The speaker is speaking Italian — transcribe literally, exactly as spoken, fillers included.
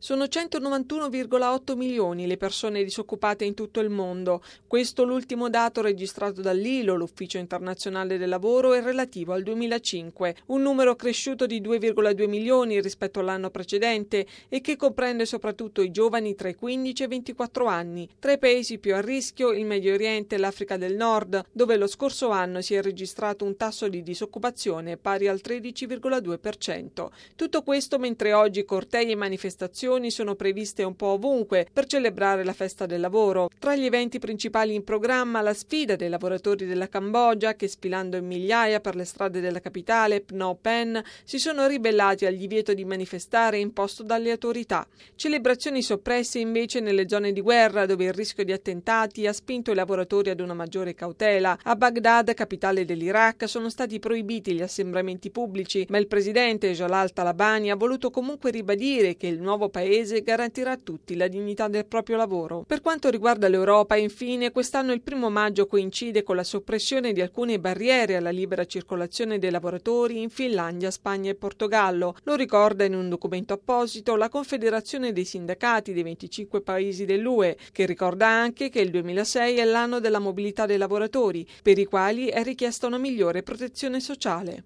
Sono centonovantuno virgola otto milioni le persone disoccupate in tutto il mondo. Questo l'ultimo dato registrato dall'I L O, l'Ufficio Internazionale del Lavoro, è relativo al duemilacinque, un numero cresciuto di due virgola due milioni rispetto all'anno precedente e che comprende soprattutto i giovani tra i quindici e i ventiquattro anni. Tra i paesi più a rischio il Medio Oriente e l'Africa del Nord, dove lo scorso anno si è registrato un tasso di disoccupazione pari al tredici virgola due per cento. Tutto questo mentre oggi cortei e manifestazioni sono previste un po' ovunque per celebrare la festa del lavoro. Tra gli eventi principali in programma la sfida dei lavoratori della Cambogia che, sfilando in migliaia per le strade della capitale Phnom Penh, si sono ribellati al divieto di manifestare imposto dalle autorità. Celebrazioni soppresse invece nelle zone di guerra, dove il rischio di attentati ha spinto i lavoratori ad una maggiore cautela. A Baghdad, capitale dell'Iraq, sono stati proibiti gli assembramenti pubblici, ma il presidente Jalal Talabani ha voluto comunque ribadire che il nuovo paese garantirà a tutti la dignità del proprio lavoro. Per quanto riguarda l'Europa, infine, quest'anno il primo maggio coincide con la soppressione di alcune barriere alla libera circolazione dei lavoratori in Finlandia, Spagna e Portogallo. Lo ricorda in un documento apposito la Confederazione dei sindacati dei venticinque paesi dell'U E, che ricorda anche che il duemilasei è l'anno della mobilità dei lavoratori, per i quali è richiesta una migliore protezione sociale.